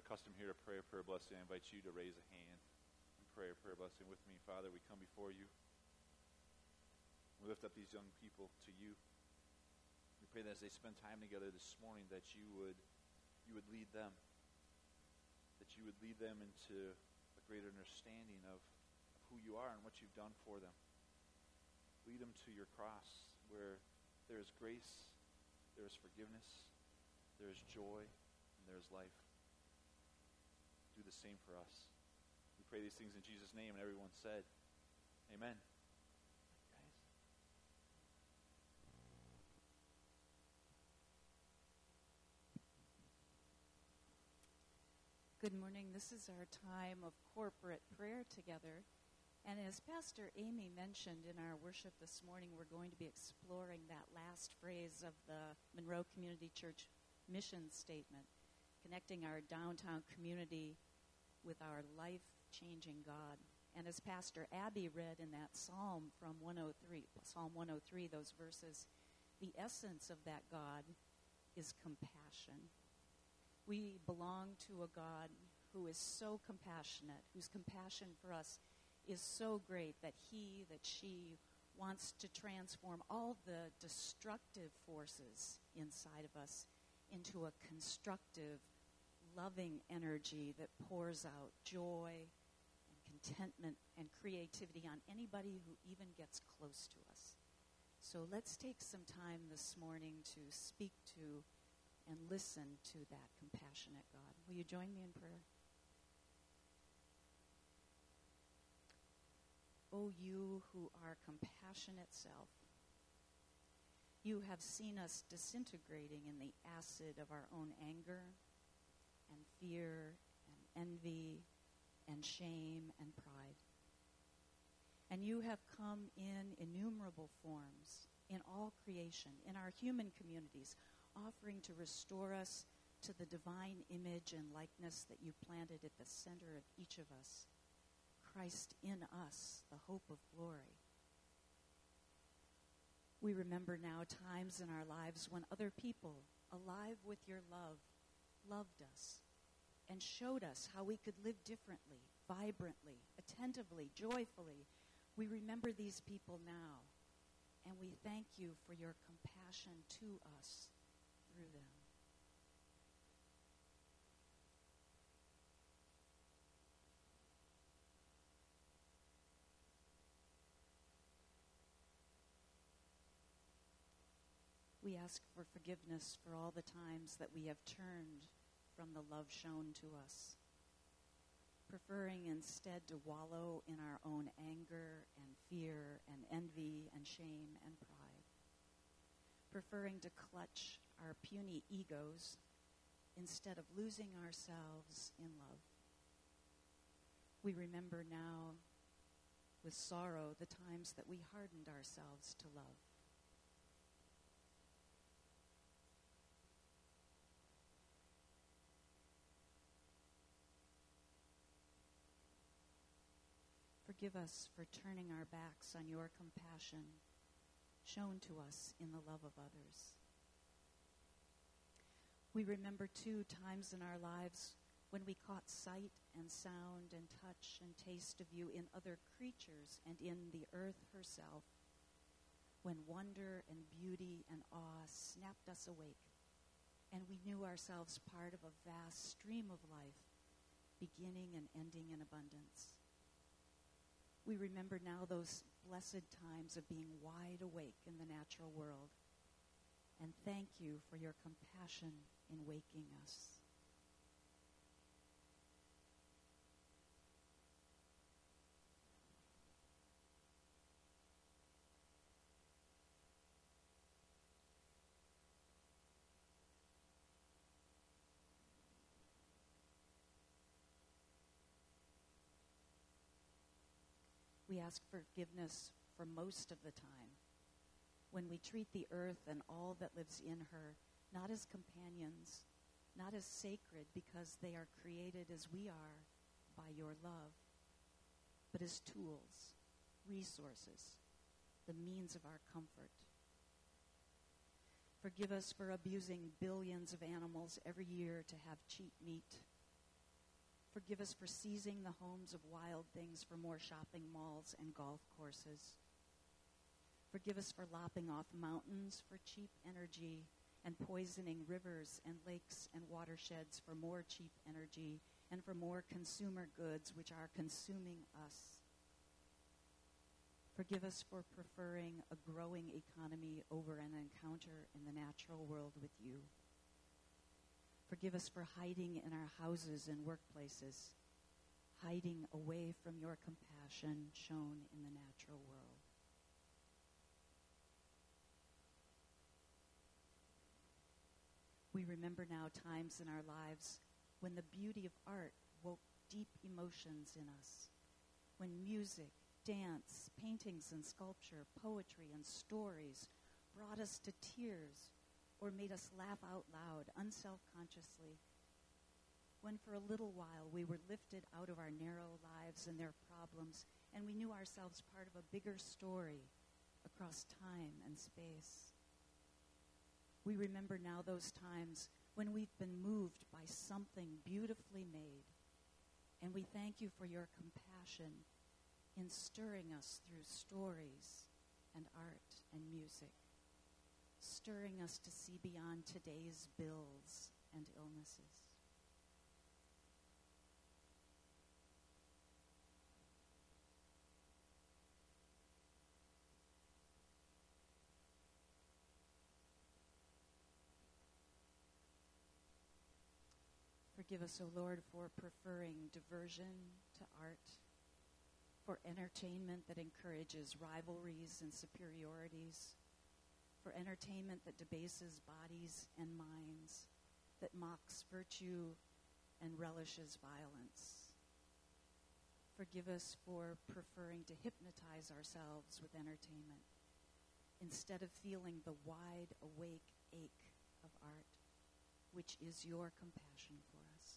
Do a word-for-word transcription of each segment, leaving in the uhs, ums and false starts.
custom here to pray a prayer blessing, I invite you to raise a hand and pray a prayer blessing with me. Father, we come before you. We lift up these young people to you. We pray that as they spend time together this morning, that you would you would lead them, that you would lead them into a greater understanding of, of who you are and what you've done for them. Lead them to your cross where there is grace, there is forgiveness, there is joy, and there is life. Do the same for us. We pray these things in Jesus' name, and everyone said, amen. Good morning. This is our time of corporate prayer together. And as Pastor Amy mentioned in our worship this morning, we're going to be exploring that last phrase of the Monroe Community Church mission statement, connecting our downtown community with our life-changing God. And as Pastor Abby read in that psalm from one oh three, Psalm one oh three, those verses, the essence of that God is compassion. We belong to a God who is so compassionate, whose compassion for us is so great that he, that she wants to transform all the destructive forces inside of us into a constructive, loving energy that pours out joy and contentment and creativity on anybody who even gets close to us. So let's take some time this morning to speak to and listen to that compassionate God. Will you join me in prayer? O you who are compassion itself, you have seen us disintegrating in the acid of our own anger and fear and envy and shame and pride. And you have come in innumerable forms in all creation, in our human communities, offering to restore us to the divine image and likeness that you planted at the center of each of us. Christ in us, the hope of glory. We remember now times in our lives when other people, alive with your love, loved us and showed us how we could live differently, vibrantly, attentively, joyfully. We remember these people now, and we thank you for your compassion to us through them. We ask for forgiveness for all the times that we have turned from the love shown to us, preferring instead to wallow in our own anger and fear and envy and shame and pride, preferring to clutch our puny egos instead of losing ourselves in love. We remember now with sorrow the times that we hardened ourselves to love. Forgive us for turning our backs on your compassion shown to us in the love of others. We remember, too, times in our lives when we caught sight and sound and touch and taste of you in other creatures and in the earth herself, when wonder and beauty and awe snapped us awake, and we knew ourselves part of a vast stream of life, beginning and ending in abundance. We remember now those blessed times of being wide awake in the natural world. And thank you for your compassion in waking us. We ask forgiveness for most of the time when we treat the earth and all that lives in her not as companions, not as sacred because they are created as we are by your love, but as tools, resources, the means of our comfort. Forgive us for abusing billions of animals every year to have cheap meat, Forgive us for seizing the homes of wild things for more shopping malls and golf courses. Forgive us for lopping off mountains for cheap energy and poisoning rivers and lakes and watersheds for more cheap energy and for more consumer goods which are consuming us. Forgive us for preferring a growing economy over an encounter in the natural world with you. Forgive us for hiding in our houses and workplaces, hiding away from your compassion shown in the natural world. We remember now times in our lives when the beauty of art woke deep emotions in us, when music, dance, paintings and sculpture, poetry and stories brought us to tears or made us laugh out loud, unself-consciously, when for a little while we were lifted out of our narrow lives and their problems, and we knew ourselves part of a bigger story across time and space. We remember now those times when we've been moved by something beautifully made, and we thank you for your compassion in stirring us through stories and art and music, stirring us to see beyond today's bills and illnesses. Forgive us, O Lord, for preferring diversion to art, for entertainment that encourages rivalries and superiorities, for entertainment that debases bodies and minds, that mocks virtue and relishes violence. Forgive us for preferring to hypnotize ourselves with entertainment instead of feeling the wide awake ache of art, which is your compassion for us.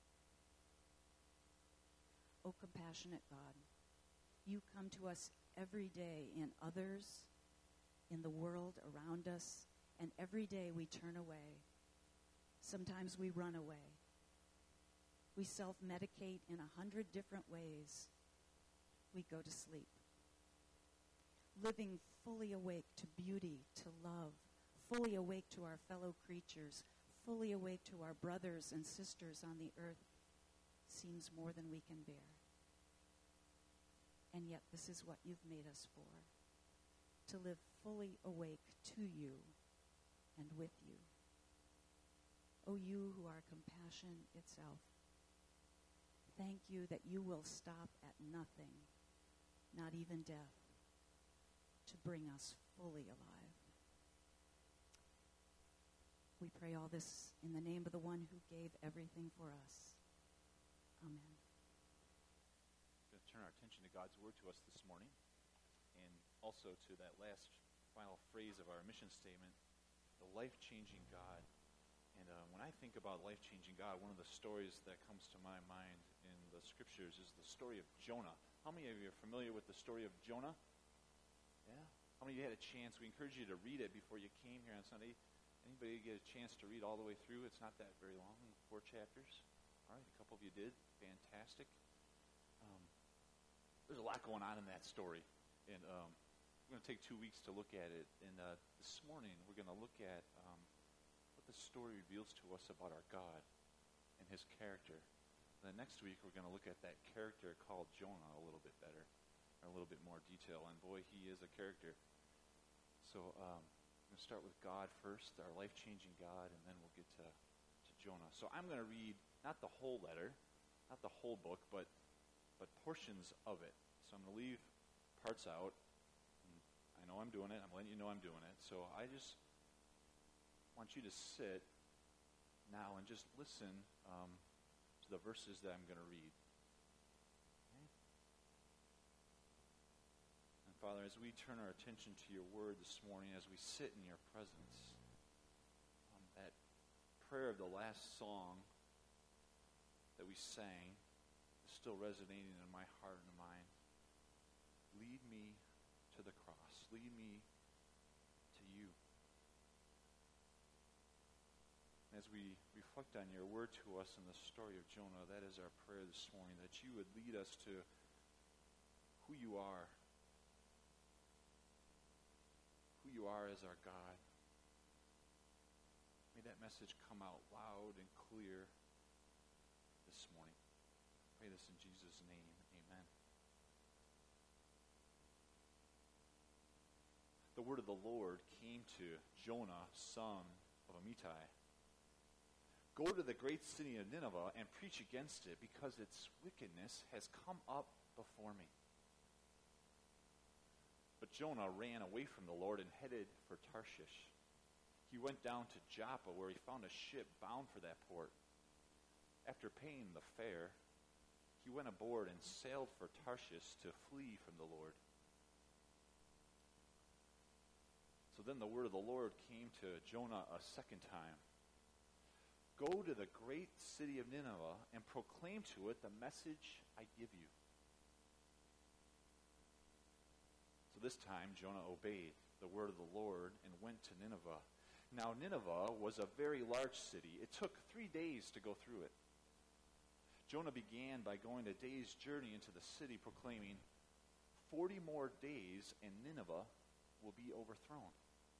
O compassionate God, you come to us every day in others, in the world around us, and every day we turn away. Sometimes we run away. We self-medicate in a hundred different ways. We go to sleep. Living fully awake to beauty, to love, fully awake to our fellow creatures, fully awake to our brothers and sisters on the earth seems more than we can bear. And yet this is what you've made us for, to live fully awake to you and with you. O you who are compassion itself, thank you that you will stop at nothing, not even death, to bring us fully alive. We pray all this in the name of the one who gave everything for us. Amen. We're going to turn our attention to God's word to us this morning, and also to that last final phrase of our mission statement, the life-changing God. And uh, when I think about life-changing God, one of the stories that comes to my mind in the scriptures is the story of Jonah. How many of you are familiar with the story of Jonah? Yeah? How many of you had a chance? We encourage you to read it before you came here on Sunday. Anybody get a chance to read all the way through? It's not that very long, four chapters. All right, a couple of you did. Fantastic. Um, there's a lot going on in that story. And um, we're going to take two weeks to look at it. And uh, this morning, we're going to look at um, what the story reveals to us about our God and his character. And then next week, we're going to look at that character called Jonah a little bit better, or a little bit more detail. And boy, he is a character. So um, I'm going to start with God first, our life-changing God, and then we'll get to, to Jonah. So I'm going to read not the whole letter, not the whole book, but but portions of it. So I'm going to leave parts out. I know I'm doing it. I'm letting you know I'm doing it. So I just want you to sit now and just listen um, to the verses that I'm going to read. Okay? And Father, as we turn our attention to your word this morning, as we sit in your presence, um, that prayer of the last song that we sang is still resonating in my heart and mind. Lead me to the cross. Lead me to you. As we reflect reflect on your word to us in the story of Jonah, that is our prayer this morning, that you would lead us to who you are, who you are as our God. May that message come out loud and clear this morning. Pray this in Jesus' name. Amen. The word of the Lord came to Jonah, son of Amittai. Go to the great city of Nineveh and preach against it, because its wickedness has come up before me. But Jonah ran away from the Lord and headed for Tarshish. He went down to Joppa, where he found a ship bound for that port. After paying the fare, he went aboard and sailed for Tarshish to flee from the Lord. So then the word of the Lord came to Jonah a second time. Go to the great city of Nineveh and proclaim to it the message I give you. So this time Jonah obeyed the word of the Lord and went to Nineveh. Now Nineveh was a very large city. It took three days to go through it. Jonah began by going a day's journey into the city, proclaiming, Forty more days and Nineveh will be overthrown.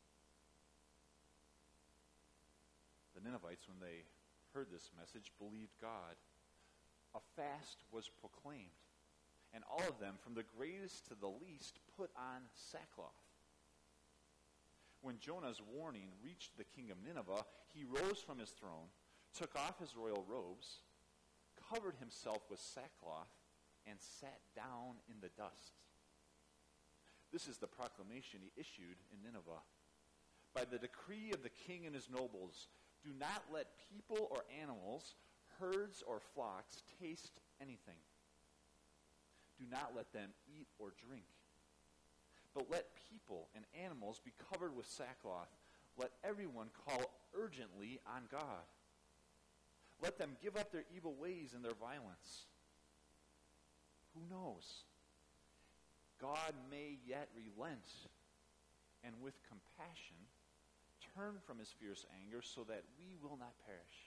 The Ninevites, when they heard this message, believed God. A fast was proclaimed, and all of them, from the greatest to the least, put on sackcloth. When Jonah's warning reached the king of Nineveh, he rose from his throne, took off his royal robes, covered himself with sackcloth, and sat down in the dust. This is the proclamation he issued in Nineveh. By the decree of the king and his nobles, do not let people or animals, herds or flocks taste anything. Do not let them eat or drink. But let people and animals be covered with sackcloth. Let everyone call urgently on God. Let them give up their evil ways and their violence. Who knows? God may yet relent, and with compassion turn from his fierce anger, so that we will not perish.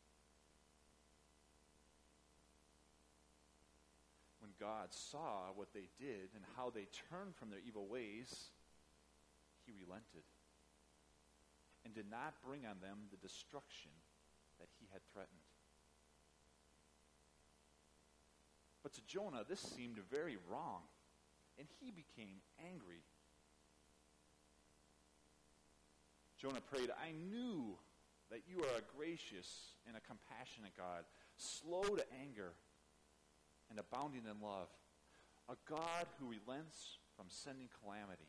When God saw what they did and how they turned from their evil ways, he relented and did not bring on them the destruction that he had threatened. But to Jonah, this seemed very wrong, and he became angry. Jonah prayed, I knew that you are a gracious and a compassionate God, slow to anger and abounding in love, a God who relents from sending calamity.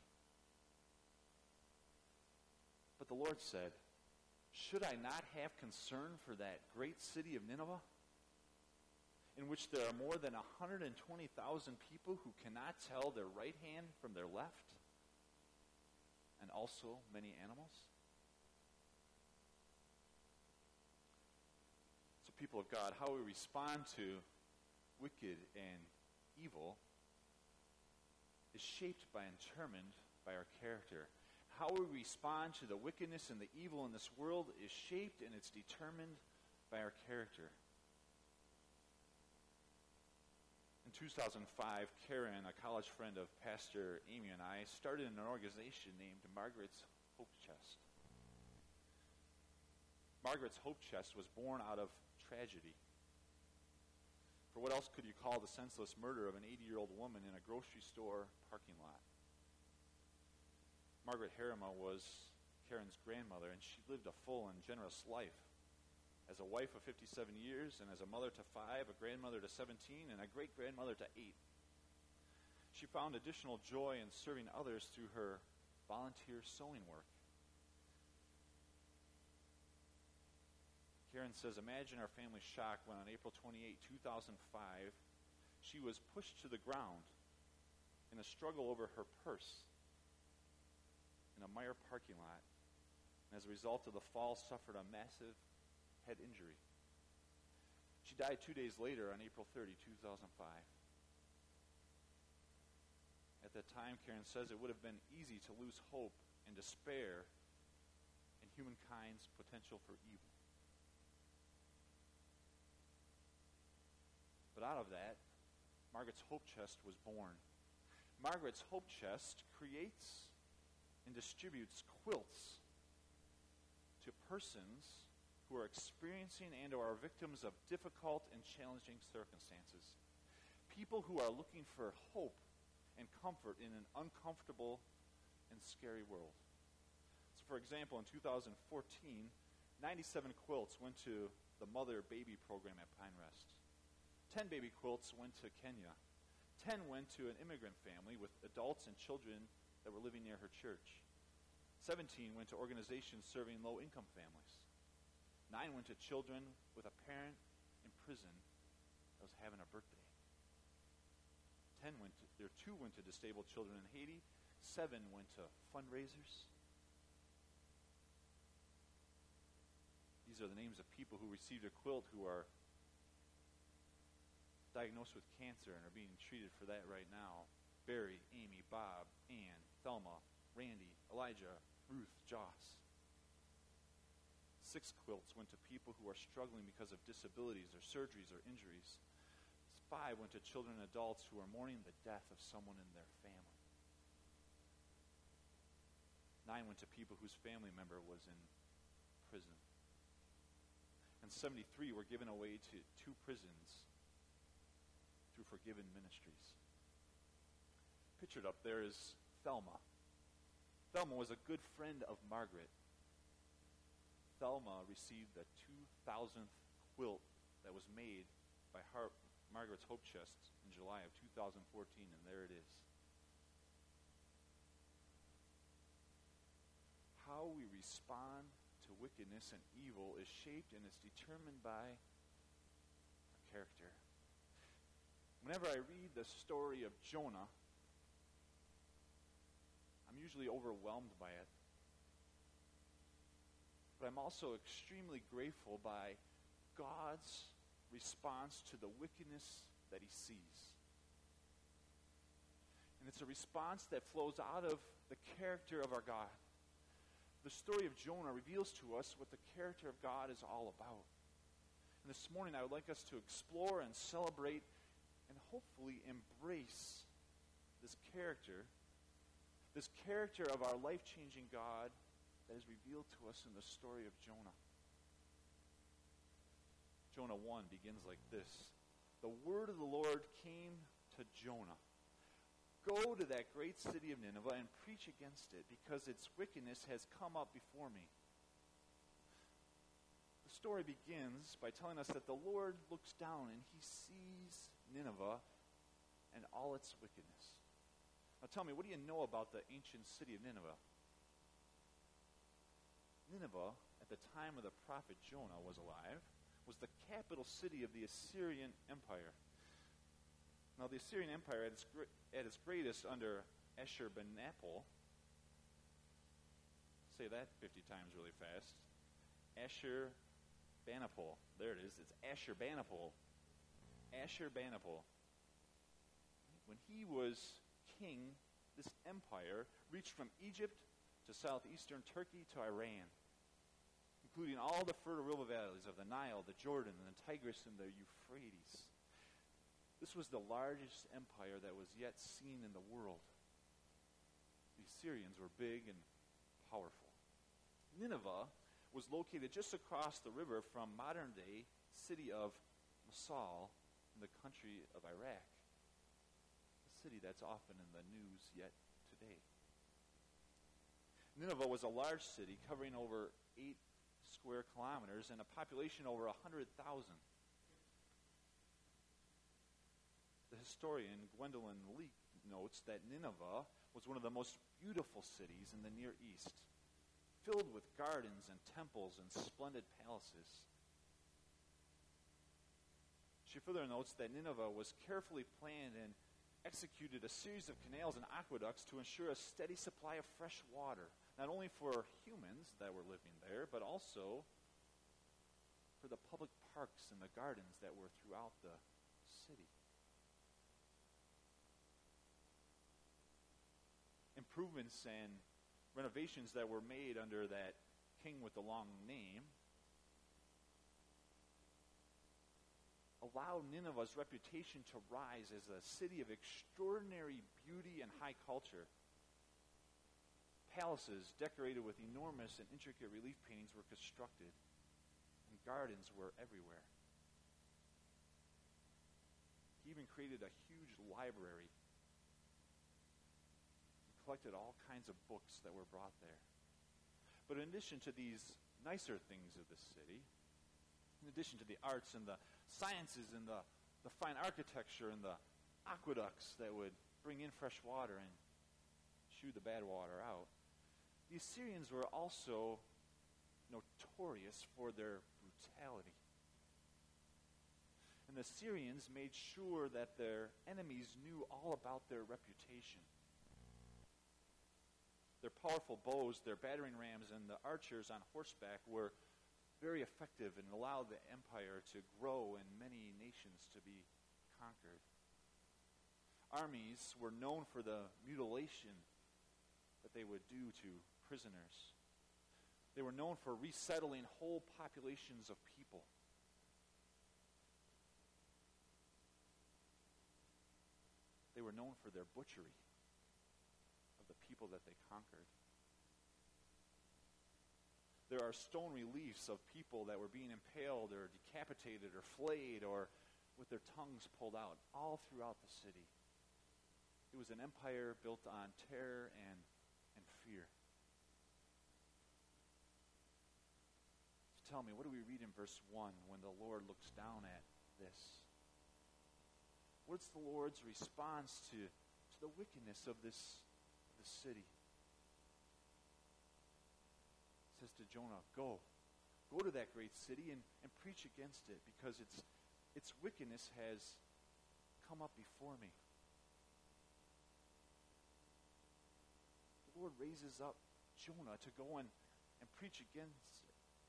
But the Lord said, should I not have concern for that great city of Nineveh, in which there are more than one hundred twenty thousand people who cannot tell their right hand from their left, and also many animals? People of God, how we respond to wicked and evil is shaped by and determined by our character. How we respond to the wickedness and the evil in this world is shaped and it's determined by our character. In two thousand five, Karen, a college friend of Pastor Amy and I, started an organization named Margaret's Hope Chest. Margaret's Hope Chest was born out of tragedy. For what else could you call the senseless murder of an eighty-year-old woman in a grocery store parking lot? Margaret Harima was Karen's grandmother, and she lived a full and generous life. As a wife of fifty-seven years, and as a mother to five, a grandmother to seventeen, and a great-grandmother to eight. She found additional joy in serving others through her volunteer sewing work. Karen says, imagine our family's shock when on April twenty-eighth, two thousand five, she was pushed to the ground in a struggle over her purse in a Meijer parking lot, and as a result of the fall suffered a massive head injury. She died two days later on April thirtieth, two thousand five. At that time, Karen says, it would have been easy to lose hope and despair in humankind's potential for evil. of that, Margaret's Hope Chest was born. Margaret's Hope Chest creates and distributes quilts to persons who are experiencing and or are victims of difficult and challenging circumstances. People who are looking for hope and comfort in an uncomfortable and scary world. So for example, in two thousand fourteen, ninety-seven quilts went to the mother-baby program at Pine Rest. ten baby quilts went to Kenya. ten went to an immigrant family with adults and children that were living near her church. seventeen went to organizations serving low-income families. nine went to children with a parent in prison that was having a birthday. ten went to, there two went to disabled children in Haiti. seven went to fundraisers. These are the names of people who received a quilt who are diagnosed with cancer and are being treated for that right now. Barry, Amy, Bob, Ann, Thelma, Randy, Elijah, Ruth, Joss. Six quilts went to people who are struggling because of disabilities or surgeries or injuries. Five went to children and adults who are mourning the death of someone in their family. Nine went to people whose family member was in prison. And seventy-three were given away to two prisons through Forgiven Ministries. Pictured up there is Thelma. Thelma was a good friend of Margaret. Thelma received the two thousandth quilt that was made by Har- Margaret's Hope Chest in July of two thousand fourteen, and there it is. How we respond to wickedness and evil is shaped and is determined by our character. Whenever I read the story of Jonah, I'm usually overwhelmed by it. But I'm also extremely grateful by God's response to the wickedness that he sees. And it's a response that flows out of the character of our God. The story of Jonah reveals to us what the character of God is all about. And this morning I would like us to explore and celebrate and hopefully embrace this character, this character of our life-changing God that is revealed to us in the story of Jonah. Jonah one begins like this. The word of the Lord came to Jonah. Go to that great city of Nineveh and preach against it, because its wickedness has come up before me. The story begins by telling us that the Lord looks down and he sees Nineveh and all its wickedness. Now tell me, what do you know about the ancient city of Nineveh? Nineveh, at the time of the prophet Jonah was alive, was the capital city of the Assyrian Empire. Now, the Assyrian Empire, at its, at its greatest under Ashurbanipal, say that fifty times really fast, Ashurbanipal, there it is, it's Ashurbanipal, Ashurbanipal. When he was king, this empire reached from Egypt to southeastern Turkey to Iran, including all the fertile river valleys of the Nile, the Jordan, and the Tigris, and the Euphrates. This was the largest empire that was yet seen in the world. The Assyrians were big and powerful. Nineveh was located just across the river from modern-day city of Mosul in the country of Iraq, a city that's often in the news yet today. Nineveh was a large city covering over eight square kilometers and a population over one hundred thousand. The historian Gwendolyn Leake notes that Nineveh was one of the most beautiful cities in the Near East, filled with gardens and temples and splendid palaces. She further notes that Nineveh was carefully planned and executed a series of canals and aqueducts to ensure a steady supply of fresh water, not only for humans that were living there, but also for the public parks and the gardens that were throughout the city. Improvements and renovations that were made under that king with the long name allowed Nineveh's reputation to rise as a city of extraordinary beauty and high culture. Palaces decorated with enormous and intricate relief paintings were constructed, and gardens were everywhere. He even created a huge library and collected all kinds of books that were brought there. But in addition to these nicer things of the city, in addition to the arts and the sciences and the, the fine architecture and the aqueducts that would bring in fresh water and shoo the bad water out, the Assyrians were also notorious for their brutality. And the Assyrians made sure that their enemies knew all about their reputation. Their powerful bows, their battering rams, and the archers on horseback were very effective and allowed the empire to grow and many nations to be conquered. Armies were known for the mutilation that they would do to prisoners. They were known for resettling whole populations of people. They were known for their butchery of the people that they conquered. There are stone reliefs of people that were being impaled or decapitated or flayed or with their tongues pulled out all throughout the city. It was an empire built on terror and, and fear. So tell me, what do we read in verse one when the Lord looks down at this? What's the Lord's response to, to the wickedness of this, of this city? He says to Jonah, go. Go to that great city and, and preach against it, because its, its wickedness has come up before me. The Lord raises up Jonah to go and, and preach against it.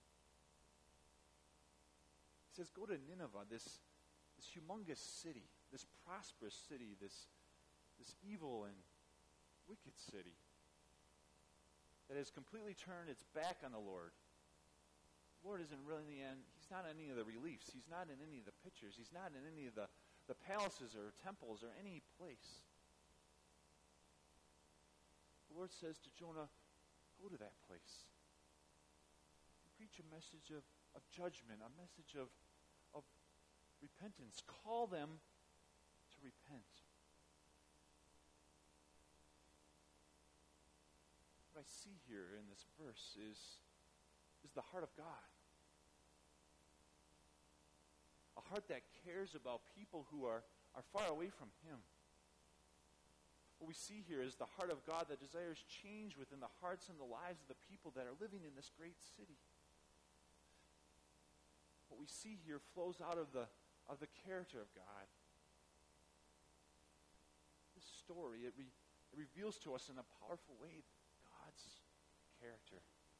He says, go to Nineveh, this, this humongous city, this prosperous city, this, this evil and wicked city that has completely turned its back on the Lord. The Lord isn't really in the end. He's not in any of the reliefs. He's not in any of the pictures. He's not in any of the, the palaces or temples or any place. The Lord says to Jonah, go to that place. Preach a message of, of judgment, a message of, of repentance. Call them to repent. What I see here in this verse is, is the heart of God. A heart that cares about people who are, are far away from Him. What we see here is the heart of God that desires change within the hearts and the lives of the people that are living in this great city. What we see here flows out of the, of the character of God. This story, it, re, it reveals to us in a powerful way God's character.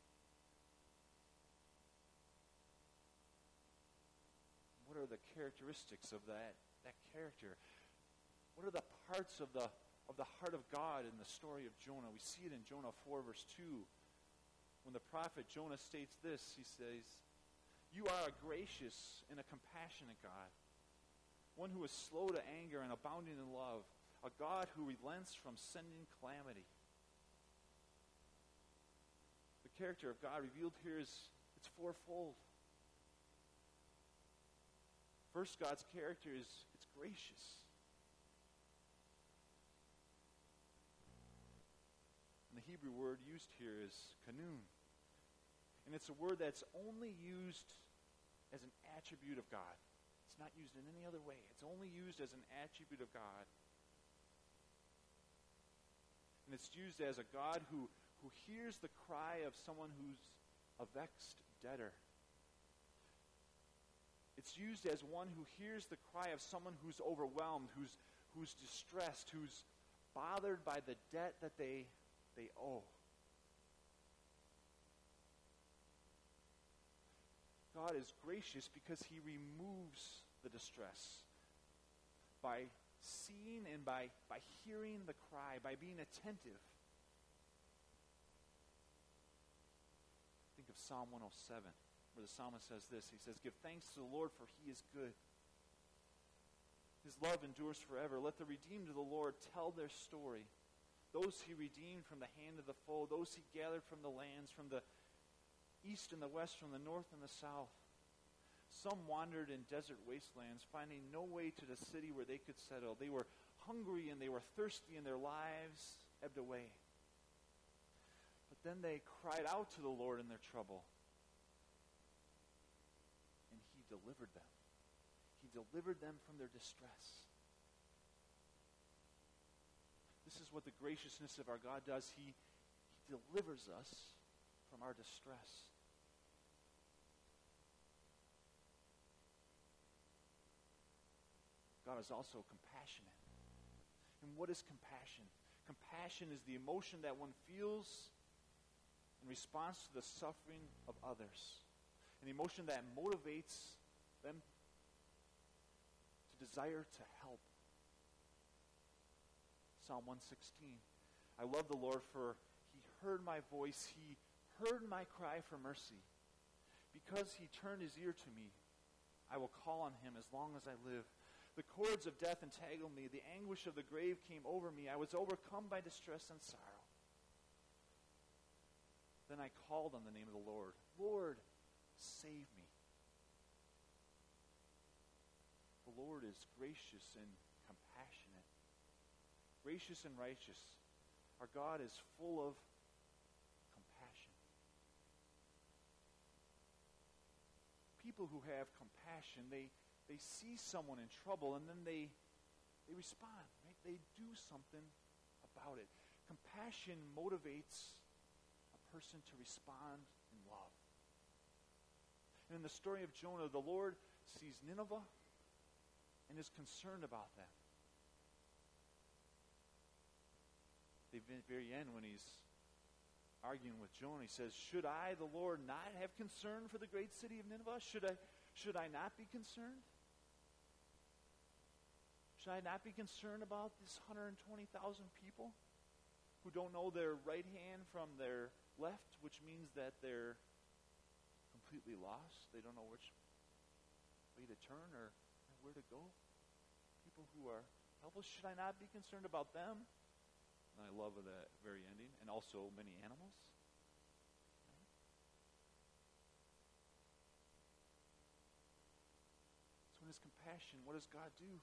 What are the characteristics of that, that character? What are the parts of the of the heart of God in the story of Jonah? We see it in Jonah four, verse two. When the prophet Jonah states this, he says, you are a gracious and a compassionate God, one who is slow to anger and abounding in love, a God who relents from sending calamity. The character of God revealed here is it's fourfold. First, God's character is it's gracious. And the Hebrew word used here is kanun. And it's a word that's only used as an attribute of God. It's not used in any other way. It's only used as an attribute of God. And it's used as a God who, who hears the cry of someone who's a vexed debtor. It's used as one who hears the cry of someone who's overwhelmed, who's, who's distressed, who's bothered by the debt that they, they owe. God is gracious because He removes the distress by seeing and by, by hearing the cry, by being attentive. Think of Psalm one oh seven, where the psalmist says this. He says, give thanks to the Lord, for He is good. His love endures forever. Let the redeemed of the Lord tell their story. Those he redeemed from the hand of the foe, those he gathered from the lands, from the east and the west, from the north and the south. Some wandered in desert wastelands, finding no way to the city where they could settle. They were hungry and they were thirsty, and their lives ebbed away. But then they cried out to the Lord in their trouble, and he delivered them. He delivered them from their distress. This is what the graciousness of our God does. He, he delivers us from our distress. God is also compassionate. And what is compassion? Compassion is the emotion that one feels in response to the suffering of others. An emotion that motivates them to desire to help. Psalm one sixteen. I love the Lord, for he heard my voice. He heard my cry for mercy. Because he turned his ear to me, I will call on him as long as I live. The cords of death entangled me. The anguish of the grave came over me. I was overcome by distress and sorrow. Then I called on the name of the Lord. Lord, save me. The Lord is gracious and compassionate, gracious and righteous. Our God is full of compassion. People who have compassion, they They see someone in trouble, and then they they respond, right? They do something about it. Compassion motivates a person to respond in love. And in the story of Jonah, the Lord sees Nineveh and is concerned about them. At the very end, when he's arguing with Jonah, he says, should I, the Lord, not have concern for the great city of Nineveh? Should I, should I not be concerned? Should I not be concerned about this one hundred twenty thousand people who don't know their right hand from their left, which means that they're completely lost? They don't know which way to turn or where to go. People who are helpless. Should I not be concerned about them? And I love the very ending. And also many animals. So in his compassion, what does God do?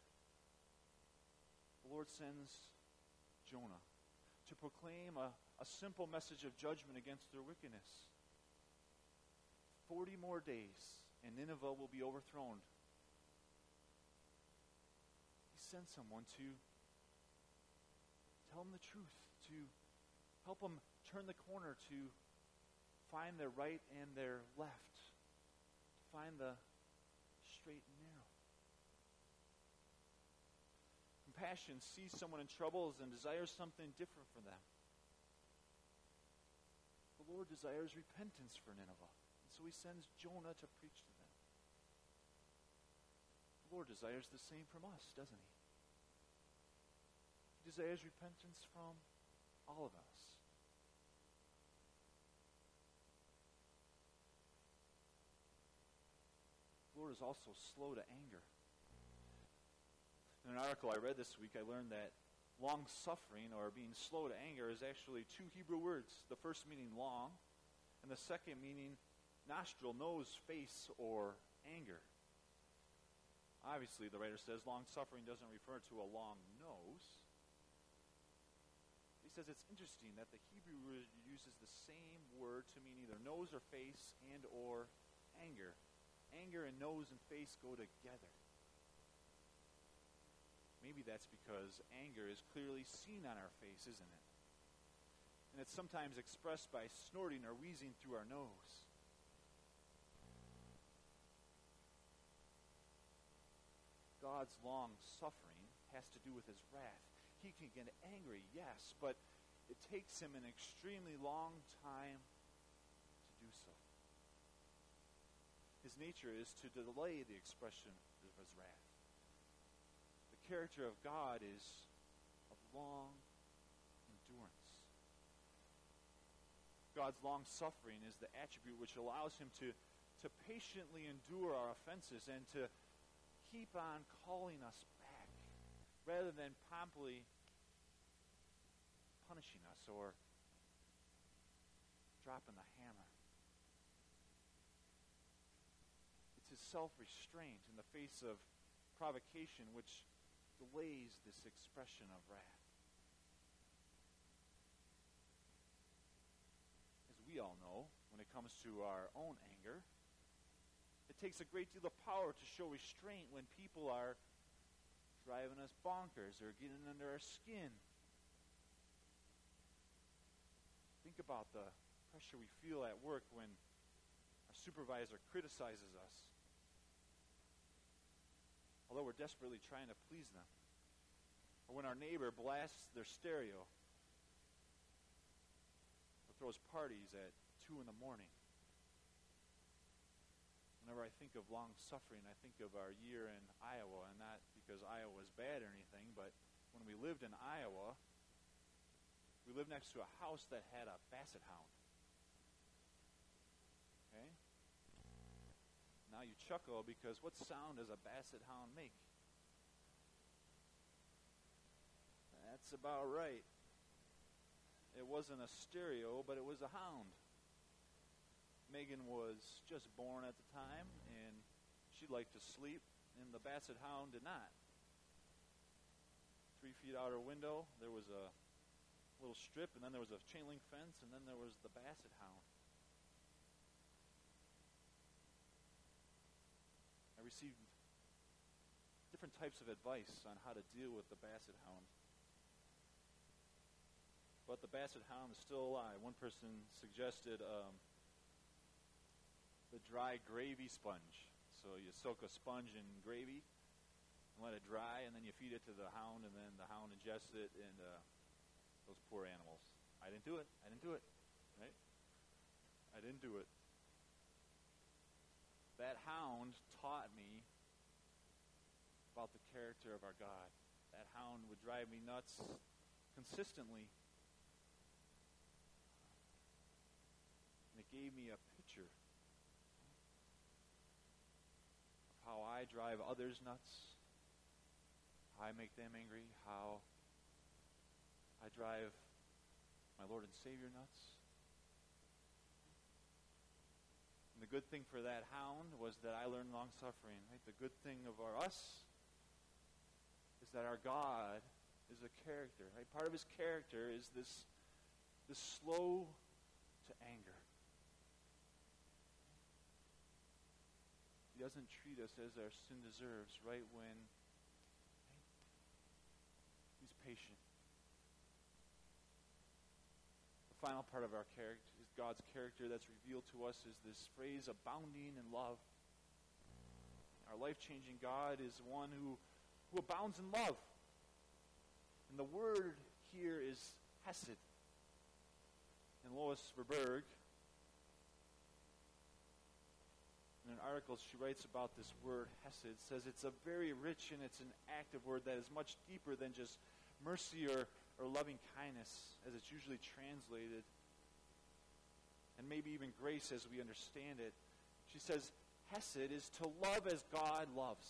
The Lord sends Jonah to proclaim a, a simple message of judgment against their wickedness. Forty more days, and Nineveh will be overthrown. He sent someone to tell them the truth, to help them turn the corner, to find their right and their left, to find the straight and narrow. Compassion sees someone in troubles and desires something different for them. The Lord desires repentance for Nineveh, and so he sends Jonah to preach to them. The Lord desires the same from us, doesn't he? He desires repentance from all of us. The Lord is also slow to anger. In an article I read this week, I learned that long-suffering, or being slow to anger, is actually two Hebrew words. The first meaning long, and the second meaning nostril, nose, face, or anger. Obviously, the writer says long-suffering doesn't refer to a long nose. He says it's interesting that the Hebrew word uses the same word to mean either nose or face and or anger. Anger and nose and face go together. Maybe that's because anger is clearly seen on our face, isn't it? And it's sometimes expressed by snorting or wheezing through our nose. God's long suffering has to do with his wrath. He can get angry, yes, but it takes him an extremely long time to do so. His nature is to delay the expression of his wrath. The character of God is of long endurance. God's long suffering is the attribute which allows him to, to patiently endure our offenses and to keep on calling us back rather than promptly punishing us or dropping the hammer. It's his self-restraint in the face of provocation which delays this expression of wrath. As we all know, when it comes to our own anger, it takes a great deal of power to show restraint when people are driving us bonkers or getting under our skin. Think about the pressure we feel at work when our supervisor criticizes us, although we're desperately trying to please them. Or when our neighbor blasts their stereo or throws parties at two in the morning. Whenever I think of long suffering, I think of our year in Iowa, and not because Iowa was bad or anything, but when we lived in Iowa, we lived next to a house that had a basset hound. Okay? Now you chuckle because what sound does a basset hound make? That's about right. It wasn't a stereo, but it was a hound. Megan was just born at the time, and she liked to sleep, and the basset hound did not. Three feet out her window, there was a little strip, and then there was a chain link fence, and then there was the basset hound. I received different types of advice on how to deal with the basset hound. But the basset hound is still alive. One person suggested um, the dry gravy sponge. So you soak a sponge in gravy and let it dry, and then you feed it to the hound, and then the hound ingests it, and uh, those poor animals. I didn't do it. I didn't do it. Right? I didn't do it. That hound taught me about the character of our God. That hound would drive me nuts consistently. And it gave me a picture of how I drive others nuts, how I make them angry, how I drive my Lord and Savior nuts. And the good thing for that hound was that I learned long-suffering. Right? The good thing of our us is that our God is a character. Right? Part of his character is this, this slow to anger. He doesn't treat us as our sin deserves, right? When right? He's patient. The final part of our character, God's character that's revealed to us, is this phrase, abounding in love. Our life-changing God is one who, who abounds in love. And the word here is hesed. And Lois Verberg, in an article she writes about this word hesed, says it's a very rich and it's an active word that is much deeper than just mercy or, or loving kindness as it's usually translated, and maybe even grace as we understand it. She says, hesed is to love as God loves.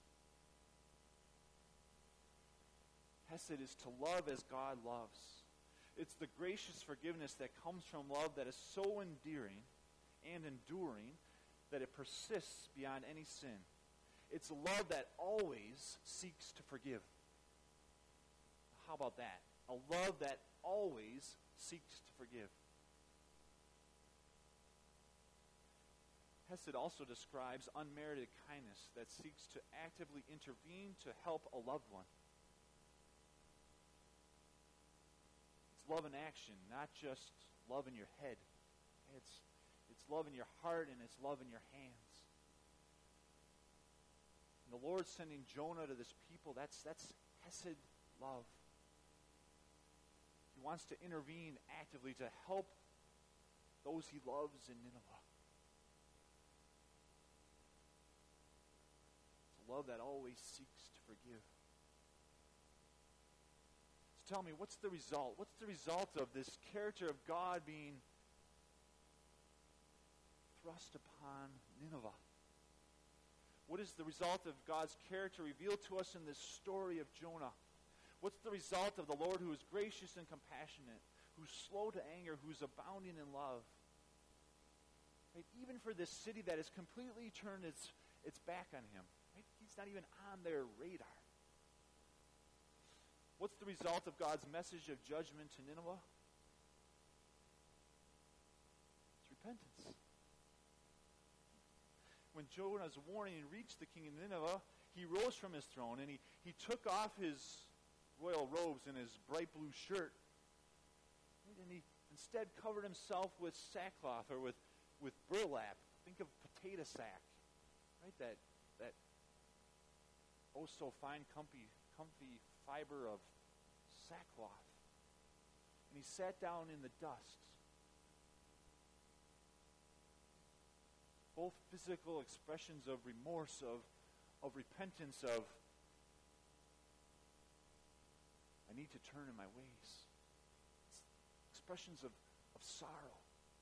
Hesed is to love as God loves. It's the gracious forgiveness that comes from love that is so endearing and enduring that it persists beyond any sin. It's a love that always seeks to forgive. How about that? A love that always seeks to forgive. Hesed also describes unmerited kindness that seeks to actively intervene to help a loved one. It's love in action, not just love in your head. It's, it's love in your heart, and it's love in your hands. And the Lord sending Jonah to this people, that's, that's Hesed love. He wants to intervene actively to help those he loves in Nineveh. Love that always seeks to forgive. So tell me, what's the result? What's the result of this character of God being thrust upon Nineveh? What is the result of God's character revealed to us in this story of Jonah? What's the result of the Lord who is gracious and compassionate, who's slow to anger, who's abounding in love? Right? Even for this city that has completely turned its, its back on him. Right? He's not even on their radar. What's the result of God's message of judgment to Nineveh? It's repentance. When Jonah's warning reached the king of Nineveh, he rose from his throne and he, he took off his royal robes and his bright blue shirt. Right? And he instead covered himself with sackcloth or with, with burlap. Think of potato sack. Right? That that oh so fine, comfy, comfy fiber of sackcloth. And he sat down in the dust. Both physical expressions of remorse, of, of repentance, of I need to turn in my ways. Expressions of, of sorrow.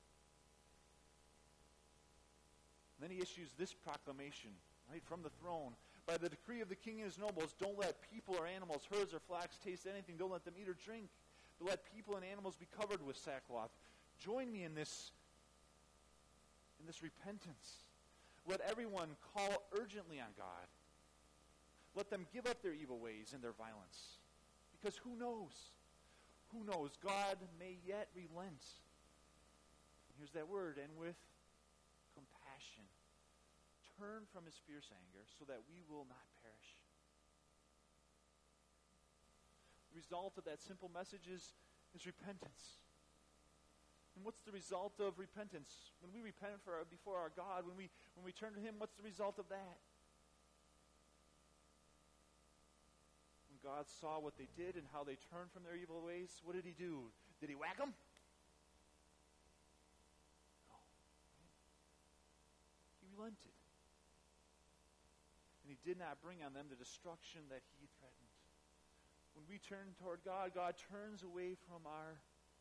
And then he issues this proclamation, right, from the throne. By the decree of the king and his nobles, don't let people or animals, herds or flocks taste anything. Don't let them eat or drink. But let people and animals be covered with sackcloth. Join me in this in this repentance. Let everyone call urgently on God. Let them give up their evil ways and their violence. Because who knows? Who knows? God may yet relent. Here's that word, and with compassion. Turn from his fierce anger so that we will not perish. The result of that simple message is, is repentance. And what's the result of repentance? When we repent for our, before our God, when we when we turn to him, what's the result of that? When God saw what they did and how they turned from their evil ways, what did he do? Did he whack them? No. He relented. And he did not bring on them the destruction that he threatened. When we turn toward God, God turns away from our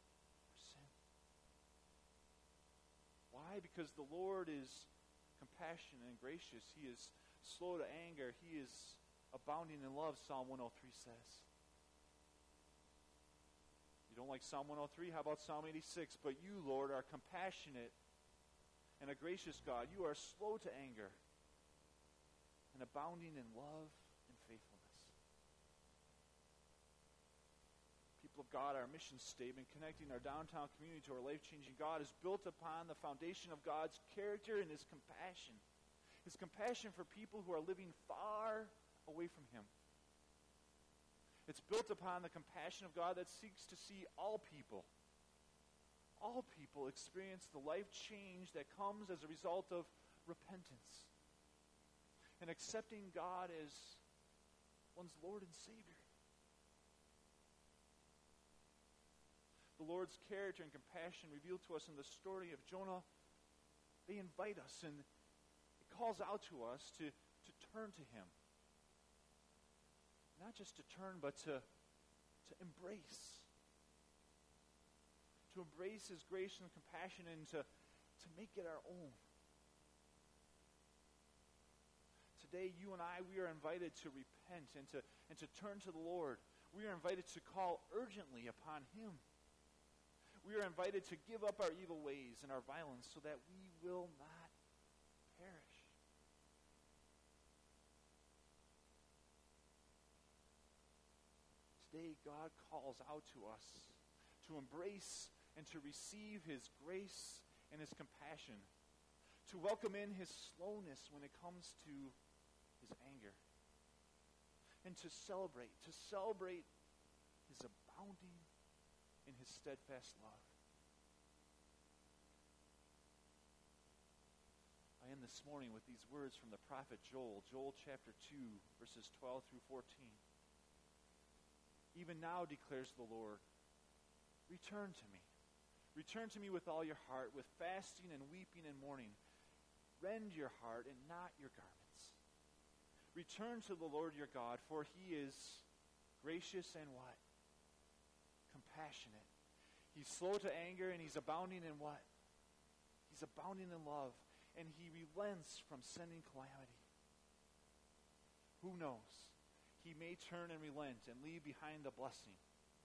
Why? Because the Lord is compassionate and gracious. He is slow to anger. He is abounding in love, Psalm one oh three says. You don't like Psalm one oh three? How about Psalm eighty-six? But you, Lord, are compassionate and a gracious God. You are slow to anger and abounding in love and faithfulness. People of God, our mission statement connecting our downtown community to our life-changing God is built upon the foundation of God's character and his compassion. His compassion for people who are living far away from him. It's built upon the compassion of God that seeks to see all people, all people experience the life change that comes as a result of repentance and accepting God as one's Lord and Savior. The Lord's character and compassion revealed to us in the story of Jonah, they invite us and it calls out to us to, to turn to him. Not just to turn, but to, to embrace. To embrace his grace and compassion and to, to make it our own. Today, you and I, we are invited to repent and to, and to turn to the Lord. We are invited to call urgently upon him. We are invited to give up our evil ways and our violence so that we will not perish. Today, God calls out to us to embrace and to receive his grace and his compassion, to welcome in his slowness when it comes to his anger, and to celebrate, to celebrate his abounding in his steadfast love. I end this morning with these words from the prophet Joel, Joel chapter two, verses twelve through fourteen. Even now, declares the Lord, return to me. Return to me with all your heart, with fasting and weeping and mourning. Rend your heart and not your garments. Return to the Lord your God, for he is gracious and what? Compassionate. He's slow to anger and he's abounding in what? He's abounding in love. And he relents from sending calamity. who knows? He may turn and relent and leave behind a blessing.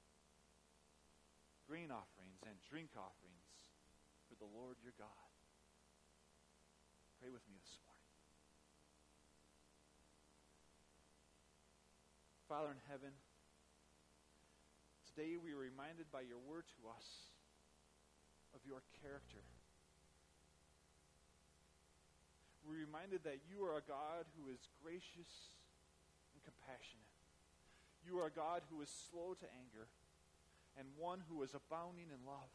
Grain offerings and drink offerings for the Lord your God. Pray with me this morning. Father in heaven, today we are reminded by your word to us of your character. We're reminded that you are a God who is gracious and compassionate. You are a God who is slow to anger and one who is abounding in love.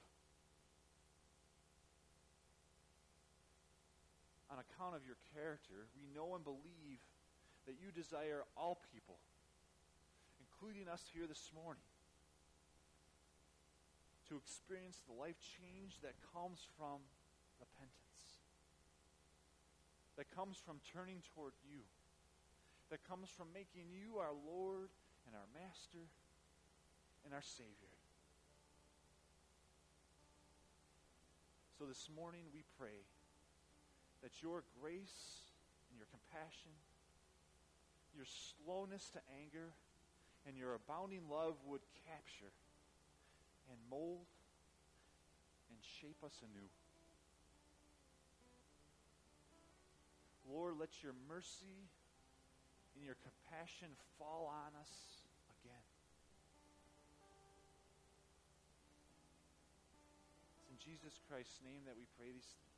On account of your character, we know and believe that you desire all people, including us here this morning, to experience the life change that comes from repentance, that comes from turning toward you, that comes from making you our Lord and our Master and our Savior. So this morning we pray that your grace and your compassion, your slowness to anger, and your abounding love would capture and mold and shape us anew. Lord, let your mercy and your compassion fall on us again. It's in Jesus Christ's name that we pray these things.